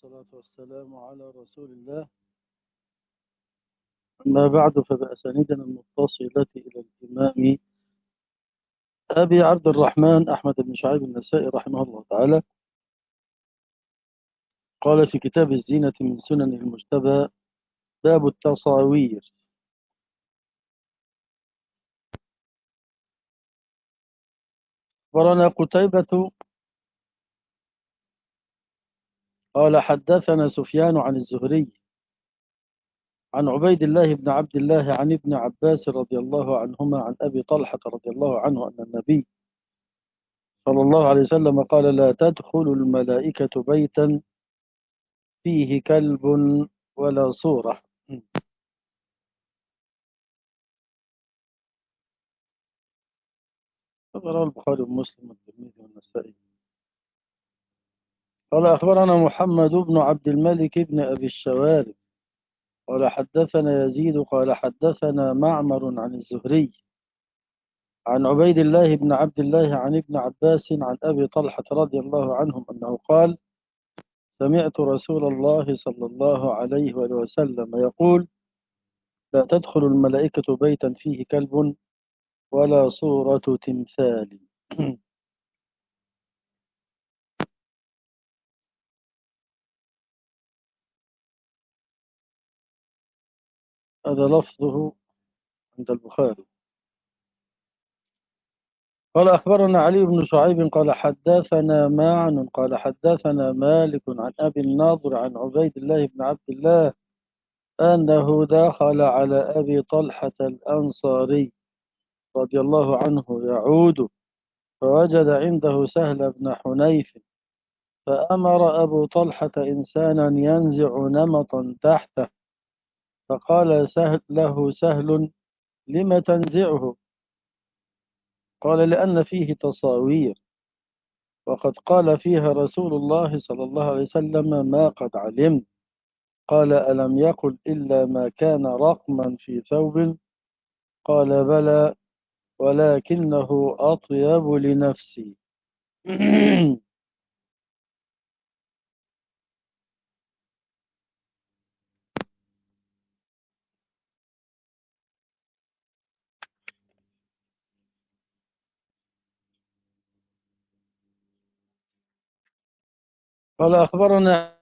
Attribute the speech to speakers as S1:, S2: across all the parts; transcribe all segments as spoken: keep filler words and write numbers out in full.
S1: والصلاة والسلام على رسول الله. أما بعد، فبأسانيدنا المتصلة إلى الإمام أبي عبد الرحمن أحمد بن شعيب النسائي رحمه الله تعالى قال في كتاب الزينة من سنن المجتبى: باب التصاوير. أخبرنا قتيبة قال حدثنا سفيان عن الزهري عن عبيد الله بن عبد الله عن ابن عباس رضي الله عنهما عن أبي طلحة رضي الله عنه أن النبي صلى الله عليه وسلم قال: لا تدخل الملائكة بيتا فيه كلب ولا صورة. رواه البخاري ومسلم والترمذي والنسائي. قال أخبرنا محمد بن عبد الملك بن أبي الشوارب قال حدثنا يزيد قال حدثنا معمر عن الزهري عن عبيد الله بن عبد الله عن ابن عباس عن أبي طلحة رضي الله عنهم أنه قال: سمعت رسول الله صلى الله عليه وآله وسلم يقول: لا تدخل الملائكة بيتا فيه كلب ولا صورة تمثال. هذا لفظه عند البخاري. قال أخبرنا علي بن شعيب قال حدثنا معن قال حدثنا مالك عن أبي النضر عن عبيد الله بن عبد الله أنه دخل على أبي طلحة الأنصاري رضي الله عنه يعود، فوجد عنده سهل بن حنيف، فأمر أبو طلحة إنسانا ينزع نمطا تحته، فقال سهل له سهل: لم تنزعه؟ قال: لأن فيه تصاوير، وقد قال فيها رسول الله صلى الله عليه وسلم: ما قد علمت. قال: ألم يقل إلا ما كان رقما في ثوب؟ قال: بلى، ولكنه أطيب لنفسي. قال أخبرنا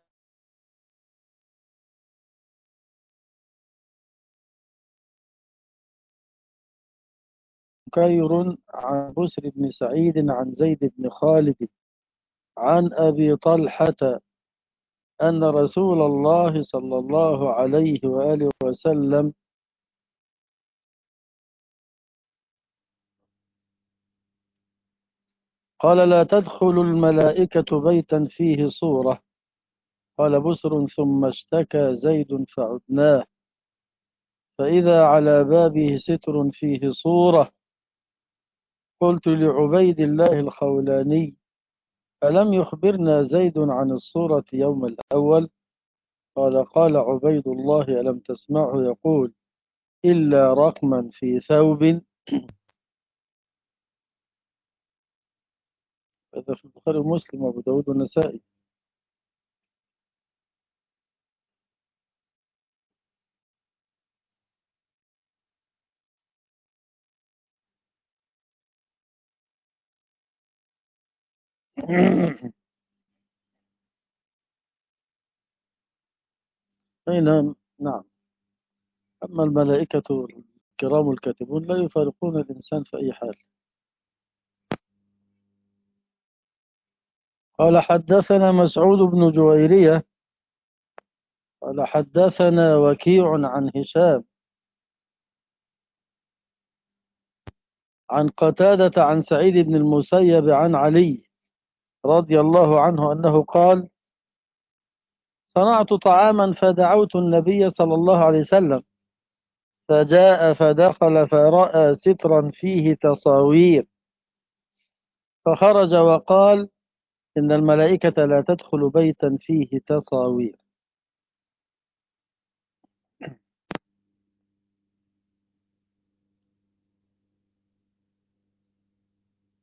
S1: كير عن بسر بن سعيد عن زيد بن خالد عن أبي طلحة أن رسول الله صلى الله عليه وآله وسلم قال: لا تدخل الملائكة بيتا فيه صورة. قال بسر: ثم اشتكى زيد فعدناه، فإذا على بابه ستر فيه صورة. قلت لعبيد الله الخولاني: ألم يخبرنا زيد عن الصورة يوم الأول؟ قال قال عبيد الله: ألم تسمعه يقول: إلا رقما في ثوب؟ هذا في البخاري ومسلم وأبو داود والنسائي. أي نعم نعم. أما الملائكة الكرام الكاتبون لا يفارقون الإنسان في أي حال. قال حدثنا مسعود بن جويرية قال حدثنا وكيع عن هشام عن قتادة عن سعيد بن المسيب عن علي رضي الله عنه أنه قال: صنعت طعاما فدعوت النبي صلى الله عليه وسلم، فجاء فدخل فرأى سترا فيه تصاوير، فخرج وقال: إن الملائكة لا تدخل بيتا فيه تصاوير.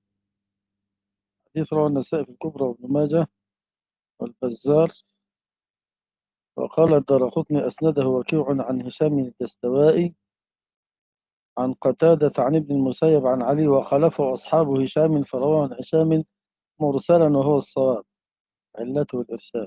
S1: حديث رواه النسائي في الكبرى وابن ماجه والبزار وقال الدارقطني أسنده وكيع عن هشام الدستوائي عن قتادة عن ابن المسيب عن علي، وخلفه أصحاب هشام فرواه عن هشام مرسلا وهو الصواب، علته الإرسال.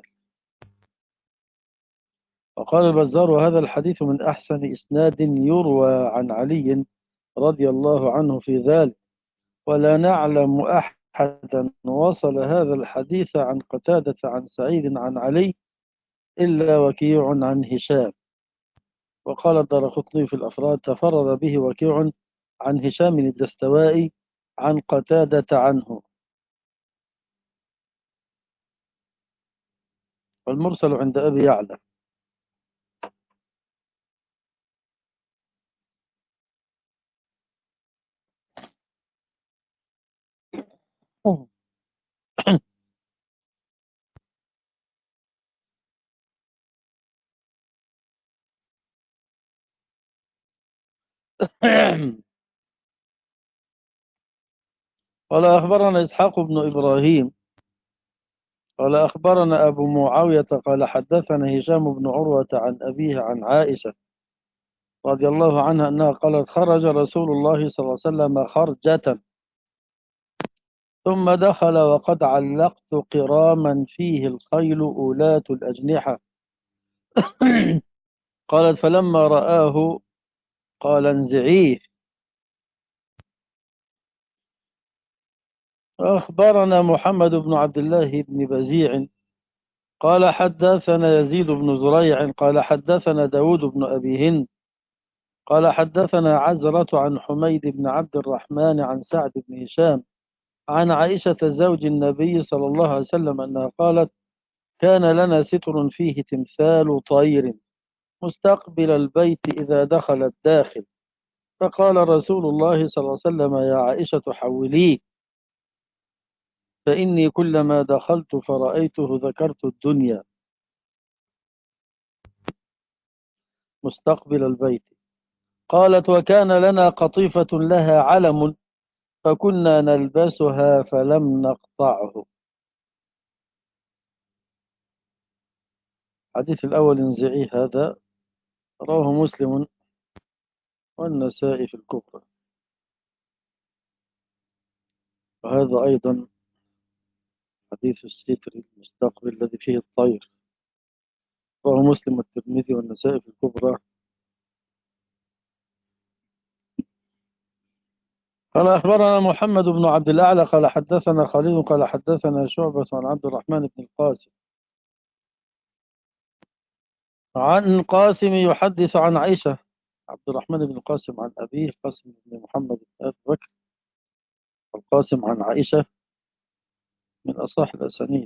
S1: وقال البزار وهذا الحديث من أحسن إسناد يروى عن علي رضي الله عنه في ذلك، ولا نعلم أحدا وصل هذا الحديث عن قتادة عن سعيد عن علي إلا وكيع عن هشام. وقال الدارقطني في الأفراد تفرد به وكيع عن هشام الدستوائي عن قتادة عنه. والمرسل عند أبي يعلى. قال أخبرنا إسحاق بن إبراهيم قال أخبرنا أبو معاوية قال حدثنا هشام بن عروة عن أبيه عن عائشة رضي الله عنها أنها قالت خرج رسول الله صلى الله عليه وسلم خرجة ثم دخل وقد علقت قراما فيه الخيل أولاة الأجنحة. قالت فلما رآه قال انزعيه. أخبرنا محمد بن عبد الله بن بزيع قال حدثنا يزيد بن زريع قال حدثنا داود بن أبي هند قال حدثنا عزرة عن حميد بن عبد الرحمن عن سعد بن هشام عن عائشة زوج النبي صلى الله عليه وسلم أنها قالت كان لنا ستر فيه تمثال طير مستقبل البيت إذا دخل الداخل، فقال رسول الله صلى الله عليه وسلم يا عائشة حوليه، فإني كلما دخلت فرأيته ذكرت الدنيا. مستقبل البيت. قالت وكان لنا قطيفة لها علم فكنا نلبسها فلم نقطعه. الحديث الأول انزعيه هذا رواه مسلم والنسائي في الكبرى، وهذا أيضا حديث الستر المستقبل الذي فيه الطير رواه مسلم والترمذي والنسائي في الكبرى. قال أخبرنا محمد بن عبد الأعلى قال حدثنا خالد قال حدثنا شعبة عن عبد الرحمن بن القاسم عن قاسم يحدث عن عائشة. عبد الرحمن بن القاسم عن أبيه قاسم بن محمد بن أبي بكر القاسم عن عائشة من أصح الأسانيد.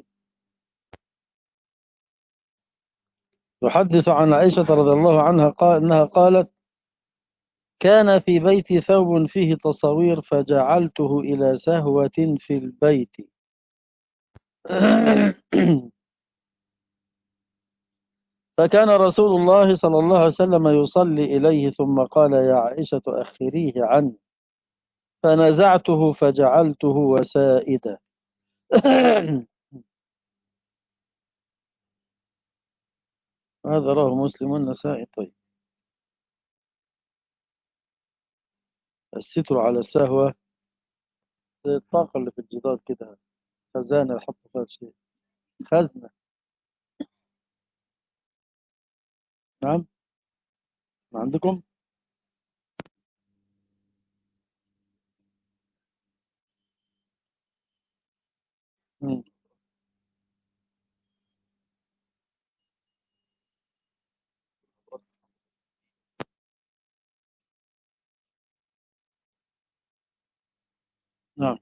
S1: يحدث عن عائشة رضي الله عنها قال إنها قالت كان في بيتي ثوب فيه تصاوير فجعلته إلى سهوة في البيت. فكان رسول الله صلى الله عليه وسلم يصلي إليه ثم قال يا عائشة أخريه عني، فنزعته فجعلته وسائدا. هذا راه مسلم النسائي. طيب الستر على السهوة زي الطاقة اللي في الجدار كده، خزانة يحط فيها شيء، خزنة. نعم ما عندكم. مم. نعم.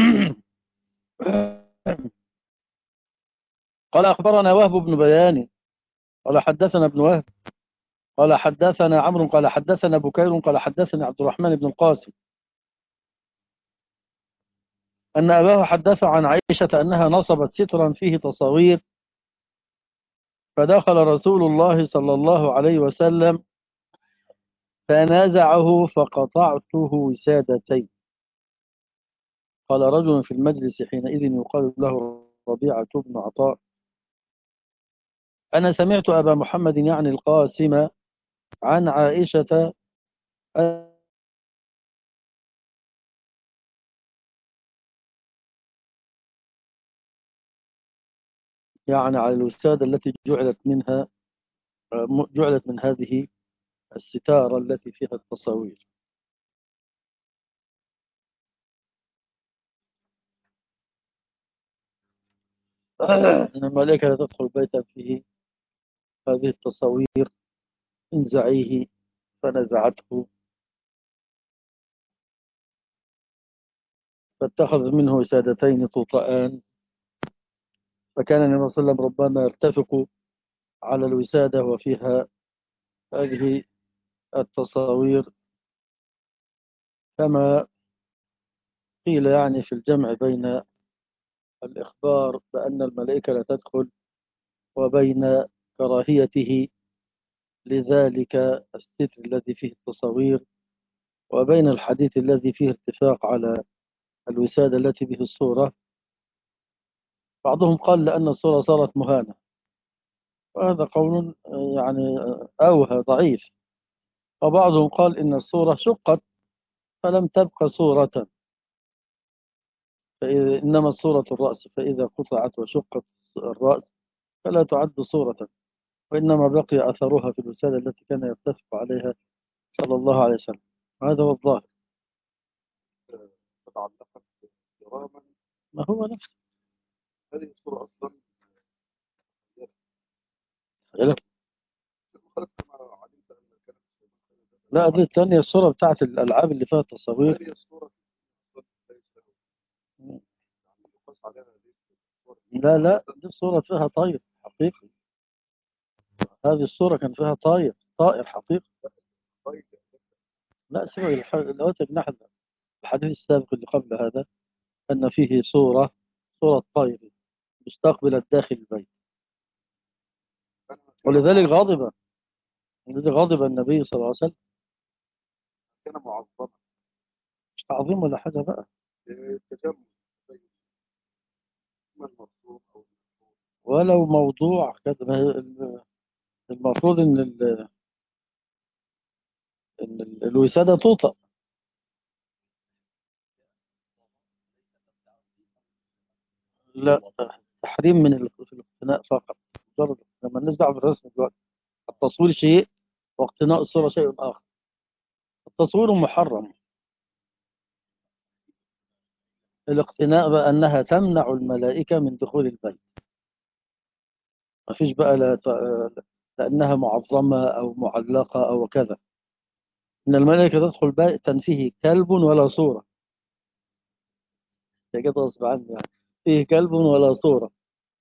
S1: قال أخبرنا وهب بن بيان قال حدثنا ابن وهب قال حدثنا عمرو قال حدثنا بكير قال حدثني عبد الرحمن بن القاسم أن أباه حدث عن عائشة أنها نصبت سترا فيه تصاوير، فدخل رسول الله صلى الله عليه وسلم فنازعه فقطعته وسادتين. قال رجل في المجلس حينئذ يقال له ربيعة بن عطاء أنا سمعت أبا محمد يعني القاسم عن عائشة يعني على الوسادة التي جعلت منها جعلت من هذه الستارة التي فيها التصاوير. أن الملائكة لا تدخل بيتا فيه هذه التصاوير من زعيه فنزعته فاتخذ منه وسادتين طوطآن، فكان النبي صلى الله عليه وسلم ربما يرتفق على الوسادة وفيها هذه التصاوير، كما قيل يعني في الجمع بين الإخبار بأن الملائكة لا تدخل وبين كراهيته لذلك الستر الذي فيه التصاوير، وبين الحديث الذي فيه اتفاق على الوسادة التي به الصورة. بعضهم قال لأن الصورة صارت مهانة، وهذا قول يعني أوهى ضعيف. وبعضهم قال إن الصورة شقت فلم تبقى صورة، فإذا إنما الصورة الرأس، فإذا قطعت وشقت الرأس فلا تعد صورة، وإنما بقي أثرها في الوسادة التي كان يتفق عليها صلى الله عليه وسلم. هذا هو الظاهر.
S2: فتعلقت كراما.
S1: ما هو نفسه.
S2: هذه الصورة أصلا
S1: لا
S2: خلت كما علمت أن كانت
S1: لا، دي الثانية الصورة بتاعت الألعاب اللي فيها تصاوير.
S2: هذه الصورة ليس له يعني يقاس عليها هذه الصورة.
S1: لا لا، دي الصورة فيها طائر حقيقي. هذه الصورة كان فيها طائر طائر حقيقي.
S2: طيب
S1: لا سيبك الحديث النحل، الحديث السابق اللي قبل هذا أن فيه صورة صورة طائر مستقبل داخل البيت،
S2: أنا كان
S1: ولذلك
S2: معظما
S1: غاضب لذلك غاضب النبي صلى الله عليه وسلم.
S2: كان معظما
S1: مش تعظيم ولا حاجة بقى،
S2: تجمل زي ما المرسوم أو المرسوم.
S1: ولو موضوع كده. ما هي المفروض إن ال- إن ال- الوسادة توطأ. لا، تحريم من ال- في الاقتناء فقط، مجرد لما الناس دعوة بالرسم دلوقتي. التصوير شيء واقتناء الصورة شيء آخر. التصوير محرم، الاقتناء بقى أنها تمنع الملائكة من دخول البيت. ما فيش بقى لا ت- لأنها معظمة أو معلقة أو كذا. إن الملائكة تدخل بيتا فيه كلب ولا صورة، يا كده غصب عني يعني، فيه كلب ولا صورة.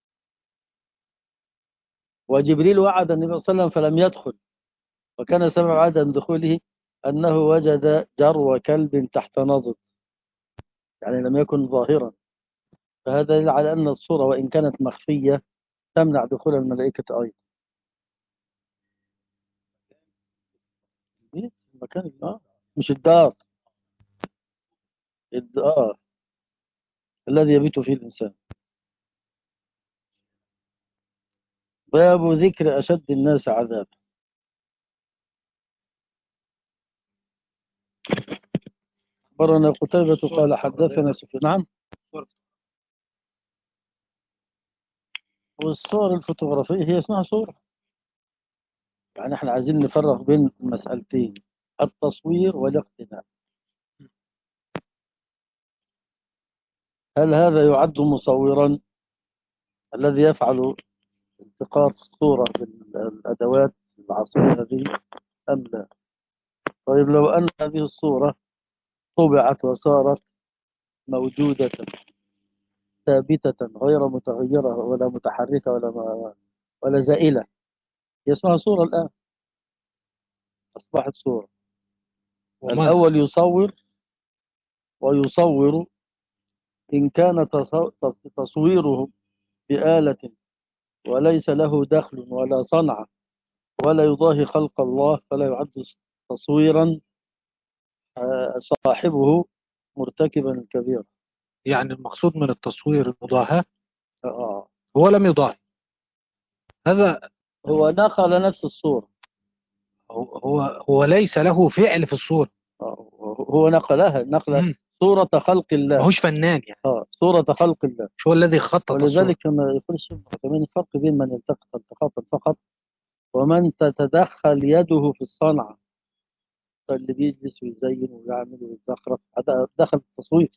S1: وجبريل وعد النبي صلى الله عليه وسلم فلم يدخل، وكان سبب عدم دخوله أنه وجد جرو كلب تحت نظر، يعني لم يكن ظاهرا. فهذا يدل على أن الصورة وإن كانت مخفية تمنع دخول الملائكة أيضا. البيت المكان آه. مش الدار، الدار الذي يبيت فيه الإنسان. باب ذكر أشد الناس عذاب. أخبرنا قتيبة قال حدثنا سفيان. نعم. والصور الفوتوغرافية هي اسمها صورة، يعني احنا عايزين نفرق بين المسألتين، التصوير والاقتناء. هل هذا يعد مصورا الذي يفعل التقاط الصورة بالأدوات العصرية هذه أم لا؟ طيب لو أن هذه الصورة طبعت وصارت موجودة ثابتة غير متغيرة ولا متحركة ولا ولا زائلة، هي اسمها صورة الآن، أصبحت صورة.
S3: وما
S1: الأول يصور ويصور إن كان تص- تصويره بآلة وليس له دخل ولا صنعة ولا يضاهي خلق الله فلا يعد تصويرا، آه، صاحبه مرتكبا الكبيرة.
S3: يعني المقصود من التصوير المضاهاة،
S1: آه.
S3: هو لم يضاهي. هذا
S1: هو نقل نفس الصورة.
S3: هو هو هو ليس له فعل في الصورة.
S1: آه، هو نقلها نقل
S3: مم.
S1: صورة خلق الله.
S3: ماهوش فنان يعني،
S1: اه صورة خلق الله.
S3: مش هو الذي خطط الصورة.
S1: ولذلك كما يقول الشيخ ابن عثيمين الفرق بين من التقط التقاطا فقط ومن تتدخل يده في الصنعة، فاللي بيجلس ويزين ويعمل ويزخرف هذا دخل في التصوير.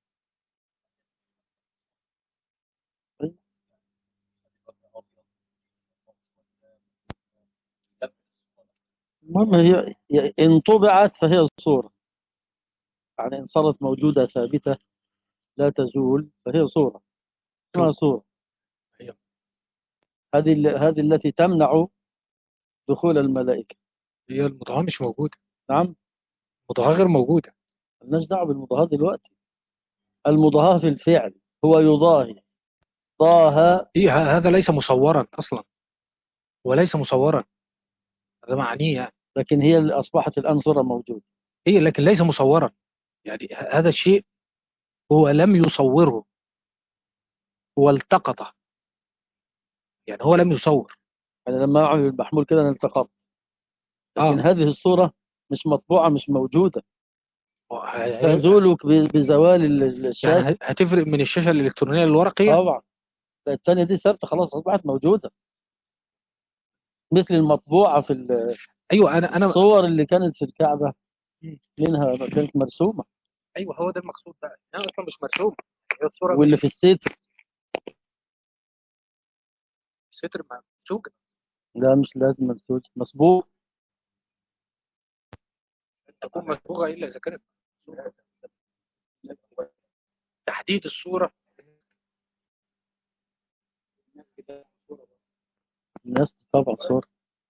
S1: المهم هي هي إن طبعت فهي صورة، يعني إن صارت موجودة ثابتة لا تزول فهي صورة، اسمها صورة.
S3: أيوة.
S1: هذه ال- هذه التي تمنع دخول الملائكة.
S3: هي المضاهاة مش موجودة،
S1: نعم.
S3: المضاهاة غير موجودة.
S1: مالناش دعوة بالمضاهاة دلوقتي. المضاهاة في الفعل، هو يضاهي ضاهى.
S3: هي ه- هذا ليس مصورا أصلا، وليس مصورا، هذا معنيه يعني.
S1: لكن هي اللي أصبحت الآن صورة موجودة.
S3: هي لكن ليس مصورا، يعني ه- هذا الشيء هو لم يصوره، هو التقطه، يعني هو لم يصور.
S1: يعني لما أعمل المحمول كده أنا التقطت، لكن
S3: اه
S1: هذه الصورة مش مطبوعة مش موجودة،
S3: هو ه- ه-
S1: تزول ب- بزوال ال- الشاشة.
S3: يعني ه- هتفرق من الشاشة الإلكترونية للورقية.
S1: طبعا. الثانية دي ثابتة خلاص أصبحت موجودة، مثل المطبوعة في ال-
S3: أيوه أنا أنا
S1: الصور اللي كانت في الكعبة،
S3: مم.
S1: منها كانت مرسومة،
S3: أيوه هو ده المقصود بقى، هي أصلا مش مرسوم، هي الصورة
S1: واللي
S3: مش
S1: في الستر
S3: ستر منسوجة.
S1: لا مش لازم منسوج مسبوق.
S3: تكون مصبوغة إلا إذا كانت مرسومة. تحديد الصورة.
S1: الناس طبعا صور.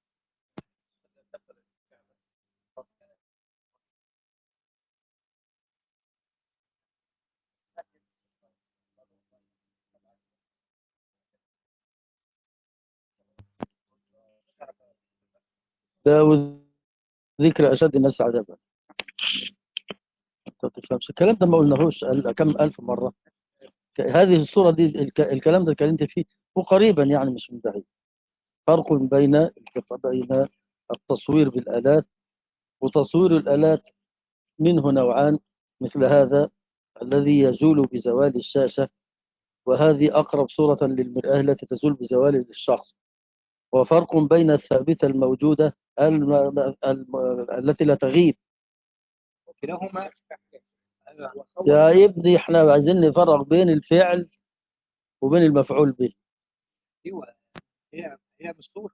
S1: ده وذكر أشد الناس عذابا. أنت ما تفهمش الكلام ده، ما قلناهوش ال- كم ألف مرة. ك- هذه الصورة دي الك- الكلام ده اتكلمت فيه وقريبا يعني مش من بعيد. فرق بين بين التصوير بالآلات وتصوير الآلات. منه نوعان، مثل هذا الذي يزول بزوال الشاشة، وهذه أقرب صورة للمرآة التي تزول بزوال الشخص. وفرق بين الثابتة الموجودة الم... الم... التي لا تغيب.
S3: كلاهما.
S1: يا ابني احنا عايزين نفرق بين الفعل وبين المفعول به.
S3: أيوه هي هي مش صورة،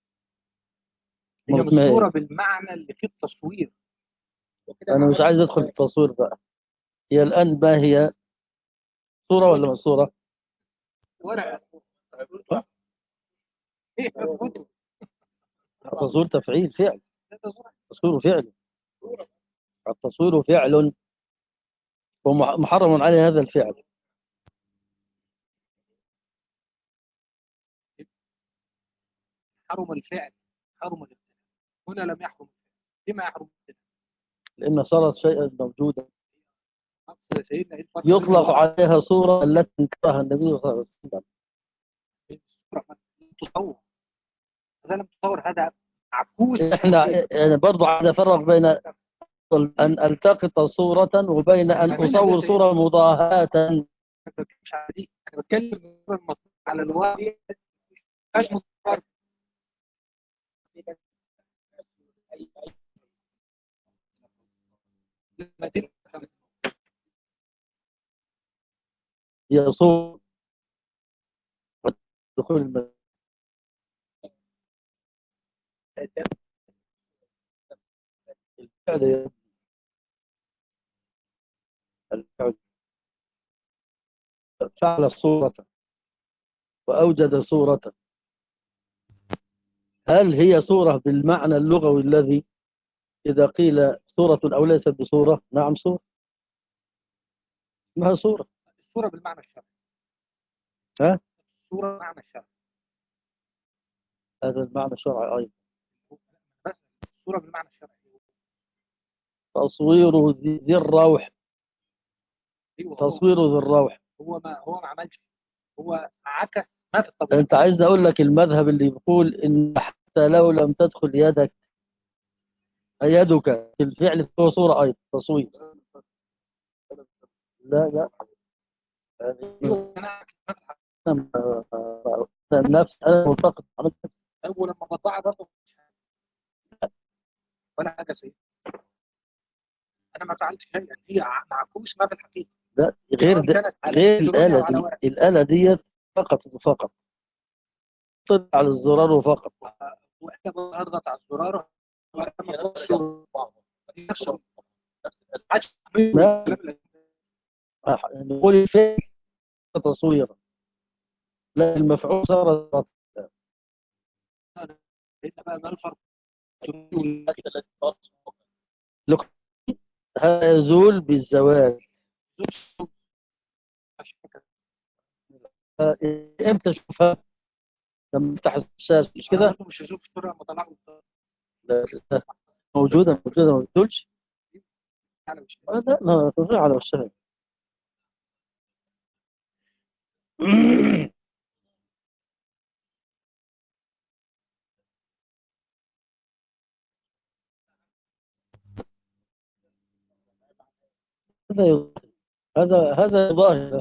S3: هي
S1: ما
S3: مش
S1: اسمها
S3: صورة
S1: ايه؟
S3: بالمعنى اللي فيه التصوير وكده
S1: انا مش
S3: معناه.
S1: عايز ادخل في التصوير بقى. هي الان ما هي صورة ولا مش صورة؟
S3: ورقة.
S1: ها؟
S3: ايه الفوتو؟
S1: التصوير تفعيل فعل.
S3: ده صورة.
S1: التصوير فعل. التصوير فعل ومحرم عليه هذا الفعل.
S3: حرم الفعل، حرم الابتلاء، هنا لم يحرم الفعل. لما يحرم الابتلاء؟
S1: لان صارت شيئا موجودا
S3: أقصد يا سيدنا ايه الفرق بين
S1: يطلق
S3: الوضع
S1: عليها صورة التي انكرها النبي صلى الله عليه وسلم.
S3: وبين الصورة؟ لم تصور، هذا لم تصور، هذا معكوس.
S1: احنا يعني برضه عايز افرق بين ان التقط صورة وبين ان
S3: أنا
S1: اصور
S3: لسه
S1: صورة مضاهاة.
S3: مش على دي، انا بتكلم على الواقع مش متصور. لما تفهم
S1: هي صورة دخول المسجد. الفعل الفعل فعل صورة وأوجد صورة. هل هي صورة بالمعنى اللغوي الذي إذا قيل صورة أو ليست بصورة؟ نعم صورة، اسمها صورة.
S3: الصورة بالمعنى الشرعي.
S1: ها؟
S3: الصورة بالمعنى الشرعي.
S1: هذا المعنى الشرعي أيضا.
S3: بس الصورة بالمعنى الشرعي.
S1: تصوير ذي ذي الروح.
S3: ايوه هو
S1: تصوير ذي الروح.
S3: هو ما هو ما عملش، هو عكس ما في الطبيعة.
S1: انت عايز اقول لك المذهب اللي بيقول ان حتى لو لم تدخل يدك يدك في الفعل فهو صورة ايضا تصوير. لا لا يعني
S3: انا
S1: أنا أنا نفس انا معتقد عملت
S3: اول لما بطلع برضه ولا حاجه سيئه. انا ما فعلتش شيئا، هي معكوس ما في الحقيقه،
S1: ده غير
S3: سواء
S1: ده
S3: كانت على
S1: غير
S3: الكترونيا
S1: الآلة
S3: او على
S1: دي
S3: ورق.
S1: الآلة ديت فقط وفقط تضغط على الزرار وفقط.
S3: وانا بضغط على الزرار وانا نفسه نفسه عادش
S1: ما نقول الفعل تصوير لا المفعول صار
S3: بقى ما الفرق بين التي
S1: لك- هذا يزول بالزواج. ف- امتى اشوفها؟ لما افتح الشاشه مش كده؟
S3: مش هشوف الصوره لما اطلعها
S1: لا، لا. موجوده موجوده ما بتزولش.
S3: على وشي.
S1: آه، لا ما تضيع على وشها. هذا يظ- هذا هذا ظاهر.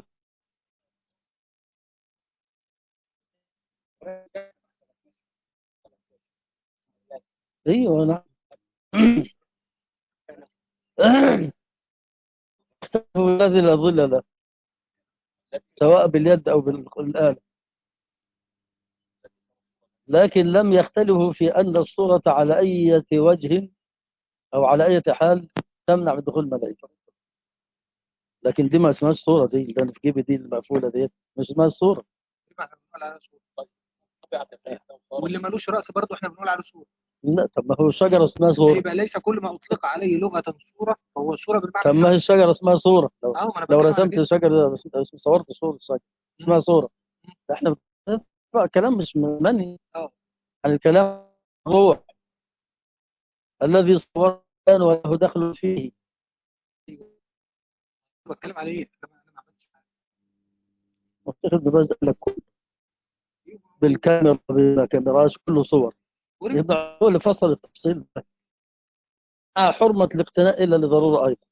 S1: ايوه نعم. هو الذي لا ظل له سواء باليد او بالآلة، لكن لم يختلفوا في ان الصورة على اي وجه او على اي حال تمنع من دخول الملائكة. لكن دي ما اسمهاش صورة، دي اللي انا في جيبي دي المقفولة دي مش اسمها صورة.
S3: واللي ملوش راس برضه احنا بنقول عليه صوره.
S1: لا طب ما هو الشجرة اسمها صورة.
S3: يبقى ليس كل ما اطلق عليه لغه صوره فهو صوره بالمعنى
S1: طب ما هي الشجرة اسمها صورة. لو,
S3: اه ما انا
S1: لو
S3: بتكلم على
S1: رسمت
S3: كده.
S1: شجرة اسم- صورت صورة الشجرة اسمها صورة. احنا بقى كلام مش منهي
S3: اه
S1: عن الكلام. هو الذي صور كان وله دخل فيه.
S3: بتكلم عليه انا ما عملتش حاجه.
S1: مفتخر بس لك بالكاميرا بلا كاميراج كله صور. يبقى هو اللي فصل التفصيل ده. آه حرمة الاقتناء إلا لضرورة أيضا.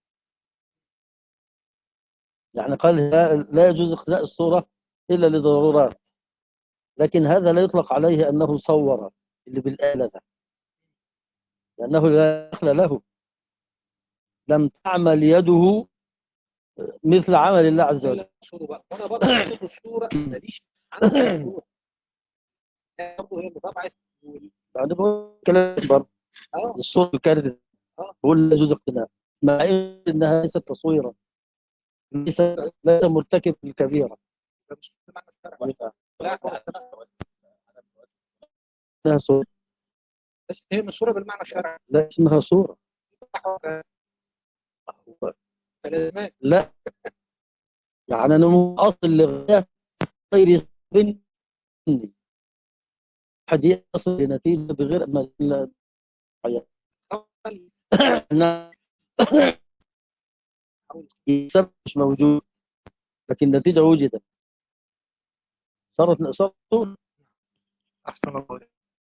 S1: يعني قال لا, لا يجوز اقتناء الصورة إلا لضرورات، لكن هذا لا يطلق عليه أنه صور اللي بالآلة ده، لأنه لا دخل له. لم تعمل يده مثل عمل الله عز وجل.
S3: وانا بضغط الصوره ماليش عندي صوره برضه هي اللي طبعت.
S1: بعد بقول كلام برضه
S3: اه
S1: الصورة الكارثة
S3: اه
S1: هو لا يجوز اقتناء، مع إنها ليست تصويرا، ليس ليس مرتكب الكبيرة.
S3: ده مش بمعنى الشرع. لا
S1: إنها صورة.
S3: بس هي مش صوره بالمعنى الشرعي.
S1: لا اسمها صورة.
S3: فلازمات
S1: لا يعني أنا مو أصل لغاية غير سبب مني. حد يصل لنتيجة بغير ما السبب مش موجود لكن النتيجة وجدت صارت صارت صورة.
S3: احسن الله.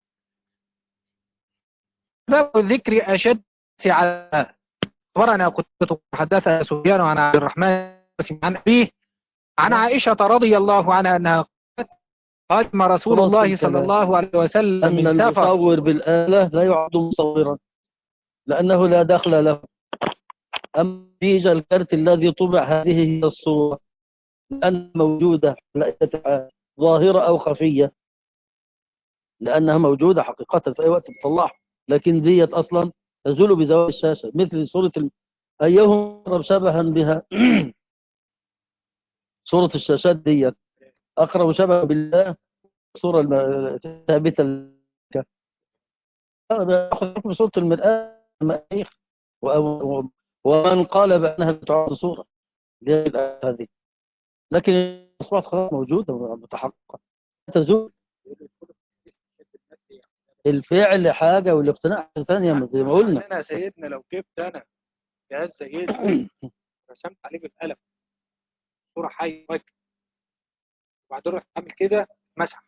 S3: باب الذكر اشد على أخبرنا كنت حدثنا سفيان عن عبد الرحمن عن أبيه عن عائشة رضي الله عنها أنها قدم رسول
S1: خلاص
S3: الله صلى
S1: الكلام
S3: الله عليه وسلم
S1: أن
S3: من سفر.
S1: المصور بالآلة لا يعد مصورا لأنه لا دخل له. أما نتيجة الكرت الذي طبع هذه هي الصورة لأن موجودة لا ظاهرة أو خفية، لأنها موجودة حقيقة في أي وقت تطلعها، لكن ديت أصلا تزول بزوال الشاشة مثل صورة ال... أيهم أقرب شبها بها. صورة الشاشات ديت أقرب شبها بالله صورة الم- الثابتة ال- بأخذ حكم صورة المرآة المريخ و- ومن قال بأنها تعد صورة هذه، لكن أصبحت خلاص موجودة متحققة تزول. الفعل حاجة والاقتناع حاجة ثانية زي ما قلنا.
S3: أنا سيدنا لو جبت أنا جهاز سيدنا رسمت عليه بالقلم صورة حي وجه وبعدين رحت عامل كده مسح.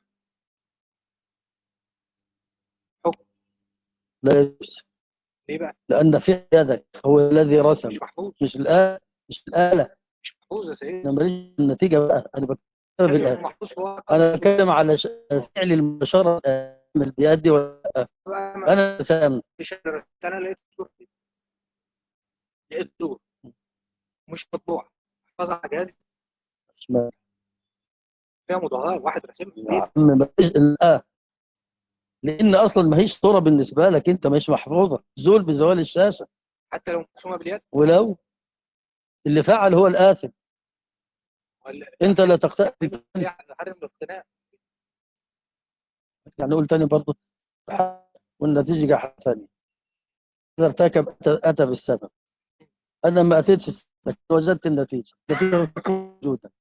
S1: لا يجوز،
S3: ليه بقى؟
S1: لأن فعل يدك هو الذي رسم،
S3: مش محفوظ.
S1: مش الآلة، مش الآلة.
S3: مش محفوظ يا سيدي.
S1: أنا ماليش النتيجة بقى، أنا بتكلم
S3: لازم يكون
S1: بالآلة.
S3: محفوظ في واقع.
S1: أنا بتكلم على ش- فعل المباشرة، أعمل بيدي ولا لأ.
S3: بقى ما-
S1: أنا سام
S3: مش قادر. انا لقيت صورة دي. لقيت صورة مش مطبوعة، احفظها على جهازي
S1: ما
S3: فيها مضاهاة، واحد راسمها
S1: يا
S3: بايده.
S1: عم ماليش الآلة، لأن أصلا ما هيش صورة بالنسبة لك، أنت مش محفوظة، زول بزوال الشاشة.
S3: حتى لو مرسومة باليد.
S1: ولو اللي فعل هو الآثم،
S3: ولا
S1: أنت لا تقترب.
S3: حرم الاقتناء.
S1: يعني قول تاني برضه، والنتيجة حاجة ثانية. إذا ارتكب أتى أتى بالسبب، أنا ما أتيتش السبب، وجدت النتيجة، النتيجة موجودة.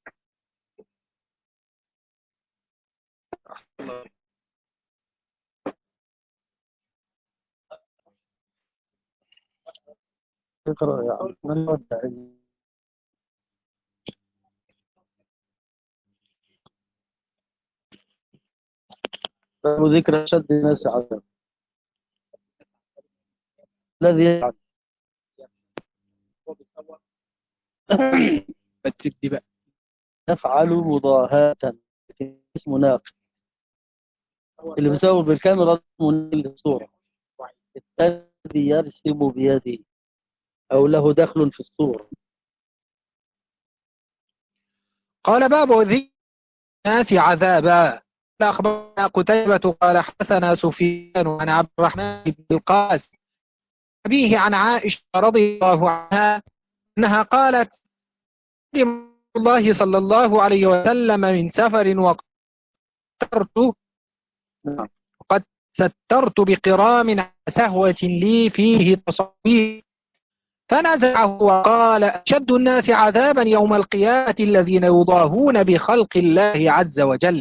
S1: اقرأ يا عم، من ودع. باب ذكر أشد الناس عذابا، الذي يفعل
S3: بتسيب دي بقى.
S1: يفعل مضاهاة، اسمه ناقل، اللي بيسوي بالكاميرا منقل الصورة، الذي يرسم بيده أو له دخل في الصورة.
S3: قال باب ذي الناس عذابا. لا أخبرنا قتيبة قال حدثنا سفيان عن عبد الرحمن بن القاسم أبيه عن عائشة رضي الله عنها أنها قالت قدم الله صلى الله عليه وسلم من سفر وقد سترت
S1: نعم.
S3: وقد سترت بقرام على سهوة لي فيه تصوير، فنزعه وقال أشد الناس عذابا يوم القيامة الذين يضاهون بخلق الله عز وجل.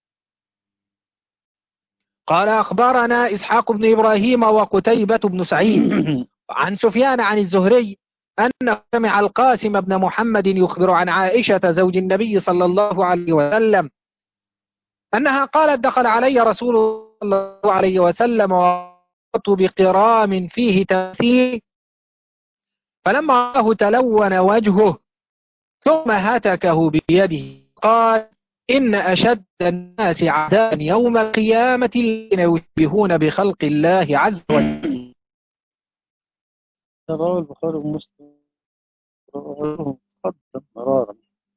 S3: قال أخبرنا إسحاق بن إبراهيم وقتيبة بن سعيد عن سفيان عن الزهري أنه سمع القاسم بن محمد يخبر عن عائشة زوج النبي صلى الله عليه وسلم أنها قالت دخل علي رسول الله صلى الله عليه وسلم وقت بقرام فيه تمثيل، فلما رآه تلون وجهه ثم هتكه بيده قال إن أشد الناس عذابا يوم القيامة الذين يشبهون بخلق الله عز وجل.
S1: رواه البخاري ومسلم وغيرهم قدم مرارا.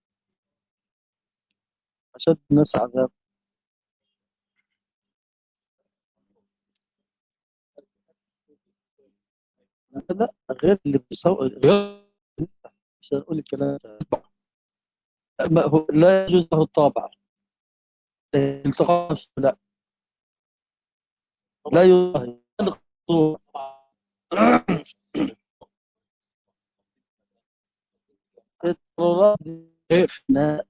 S1: أشد الناس عذاب، لا غير اللي بيسوي، مش هقول الكلام ده. ما هو لا يجوز له الطابع، التقاط لا، لا يجوز. اضطرارات لا.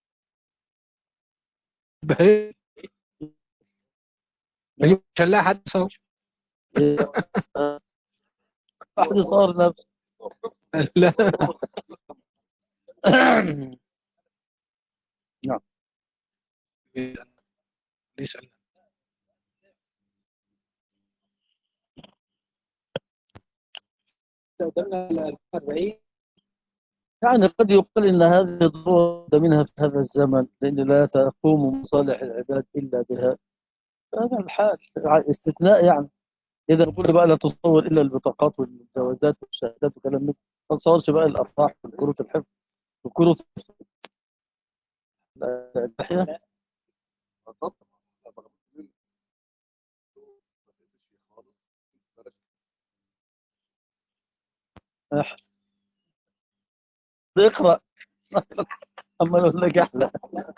S3: شلاح حد صوت.
S1: واحد صار نفسه.
S3: لا
S1: نعم.
S3: يسأل.
S1: يعني قد يقال إن هذه ضرورة منها في هذا الزمن، لأن لا تقوم مصالح العباد إلا بها. هذا الحال استثناء يعني. إذا نقول بقى لا تصور إلا البطاقات والجوازات والشهادات وكلام من، ما تصورش بقى الأفراح والكروت الحفظ والكروت التحية. اقرأ. أما أقول لك أحلى.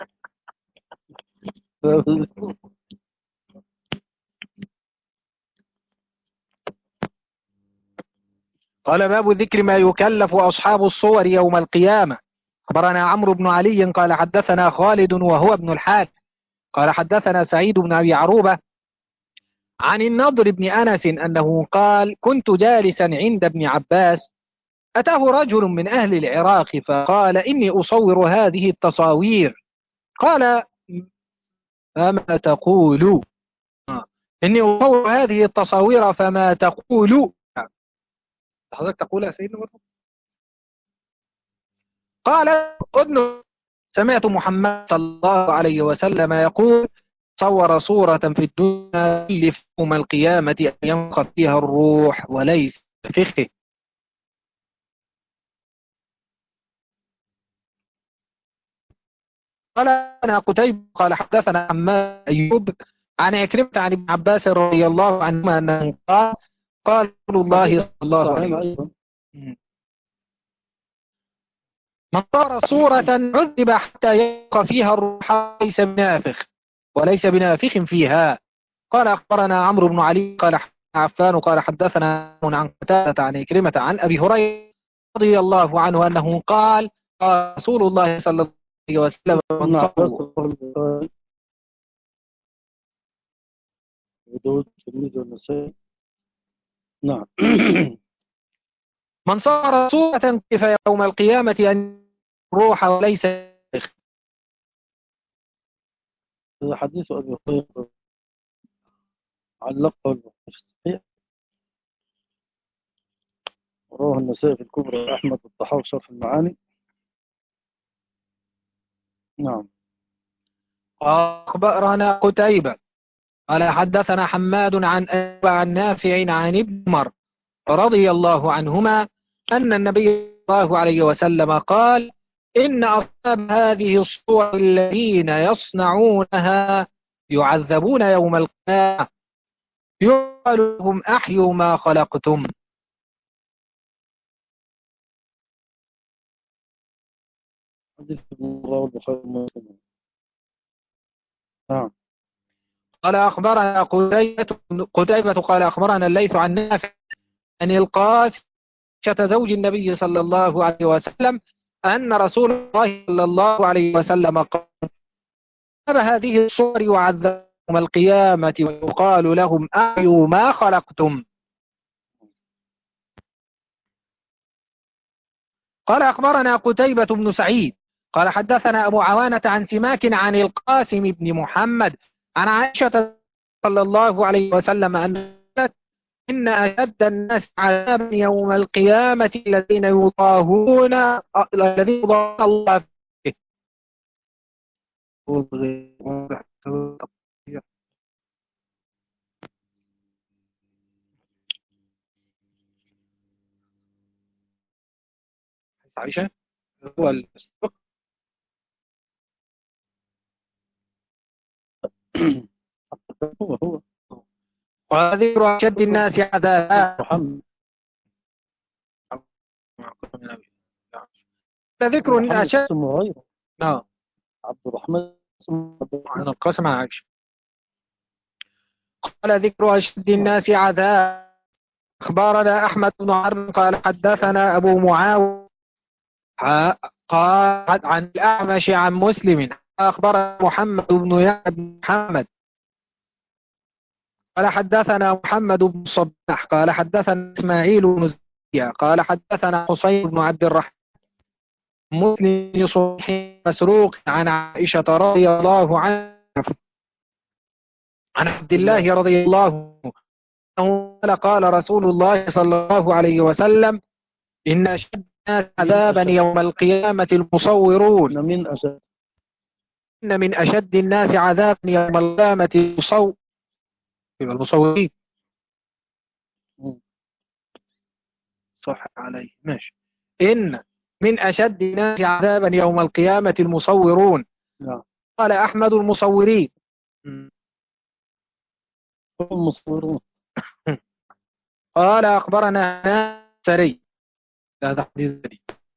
S3: قال باب ذكر ما يكلف أصحاب الصور يوم القيامة. أخبرنا عمرو بن علي قال حدثنا خالد وهو ابن الحارث قال حدثنا سعيد بن أبي عروبة عن النضر بن أنس أنه قال كنت جالسا عند ابن عباس أتاه رجل من أهل العراق فقال إني أصور هذه التصاوير. قال فما تقول. آه. إني أصور هذه التصاوير فما تقول. حضرتك تقول يا سيدنا برضه؟ قال أذن سمعت محمد صلى الله عليه وسلم يقول صور صورة في الدنيا كل يوم القيامة أن ينفخ فيها الروح وليس فخه. قال أنا قتيبة قال حدثنا حماد أيوب عن عكرمة عن ابن عباس رضي الله عنهما أنه قال قال رسول الله صلى الله عليه وسلم من صار صورة عذب حتى يبقى فيها الروح ليس بنافخ وليس بنافخ فيها. قال أخبرنا عمرو بن علي قال حدثنا عفان قال حدثنا عن قتادة عن عكرمة عن أبي هريرة رضي الله عنه أنه قال قال رسول الله صلى الله عليه وسلم من صور
S1: داود الترمذي والنسائي. نعم.
S3: من صار صورة كيف يوم القيامة أن روح وليس
S1: هذا حديث أبي هريرة علقه في الصحيح، رواه النسائي في الكبرى، أحمد الطحاوي شرح المعاني. نعم.
S3: أخبرنا قتيبة قال حدثنا حماد عن أبي عن نافع عن ابن عمر رضي الله عنهما أن النبي صلى الله عليه وسلم قال إن أصحاب هذه الصور الذين يصنعونها يعذبون يوم القيامة يقال لهم أحيوا ما خلقتم.
S1: حديث ابن رواه البخاري ومسلم. نعم.
S3: قال أخبرنا قتيبة قتيبة قال أخبرنا الليث عن نافع أن القاسم زوج النبي صلى الله عليه وسلم أن رسول الله صلى الله عليه وسلم قال هذه الصور يعذب يوم القيامة ويقال لهم أحيوا ما خلقتم. قال أخبرنا قتيبة بن سعيد قال حدثنا أبو عوانة عن سماك عن القاسم بن محمد عن عائشة صلى الله عليه وسلم أن إن أشد الناس عذابا يوم القيامة الذين يضاهون الذين يضاهون الله فيه. عائشة هو السبق.
S1: هو هو
S3: وذكر أشد الناس عذابا
S1: محمد
S3: ذكر أشد
S1: اسمه غيره.
S3: نعم
S1: عبد الرحمن اسمه عبد الرحمن.
S3: عن القاسم عن عائشة قال ذكر أشد الناس عذابا. أخبرنا أحمد بن عمرو قال حدثنا أبو معاوية قال عن الأعمش عن مسلم أخبرنا محمد بن يحيى بن محمد قال حدثنا محمد بن صباح قال حدثنا إسماعيل بن زكريا قال حدثنا حسين بن عبد الرحمن مسلم صحيح مسروق عن عائشة رضي الله عنها عن عبد الله رضي الله عنه قال قال رسول الله صلى الله عليه وسلم إن أشد الناس عذابا يوم القيامة المصورون.
S1: من أشد
S3: إن من أشد الناس عذابا يوم القيامة المصور المصورين. صح عليه ماشي. إن من أشد الناس عذابا يوم القيامة المصورون.
S1: نعم.
S3: قال أحمد المصورين.
S1: المصورون.
S3: قال أخبرنا سري هذا حديث سري.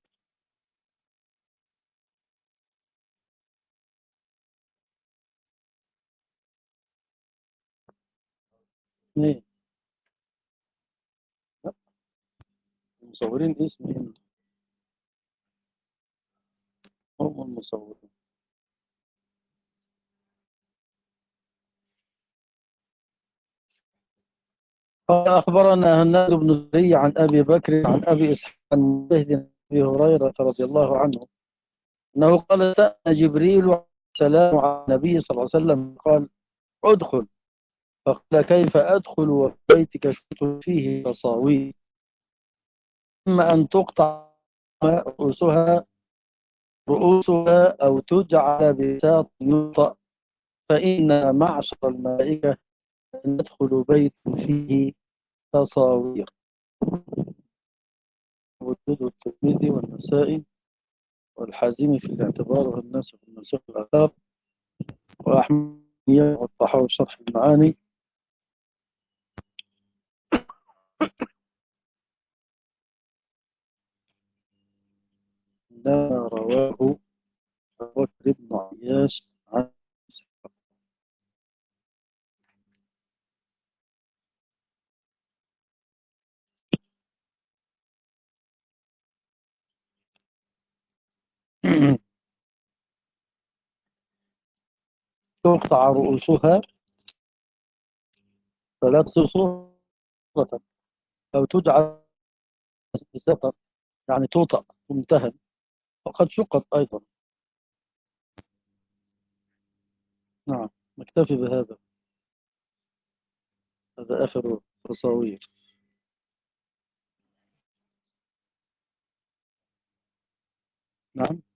S1: اثنين المصورين اسمهم هم المصورين. قال أخبرنا هناد بن زري عن أبي بكر عن أبي إسحاق عن مجاهد أبي هريرة رضي الله عنه أنه قال سأل جبريل السلام على النبي صلى الله عليه وسلم قال ادخل، فقال كيف أدخل وفي بيتك شوط فيه تصاوير، إما أن تقطع رؤوسها رؤوسها أو تجعل بساط يوطأ، فإن معشر الملائكة يدخل بيت فيه تصاوير. وجود الترمذي والنسائي والحازمي في الاعتبار والناس في المنسوخ الآثار، وأحمد والطحاوي شرح المعاني. لا رواه أبو بكر بن عياش عن تقطع رؤوسها فلا تصير صورة، أو تجعل بساطة يعني توطأ تمتهن، وقد شقت أيضا. نعم، نكتفي بهذا. هذا آخر تصاوير. نعم.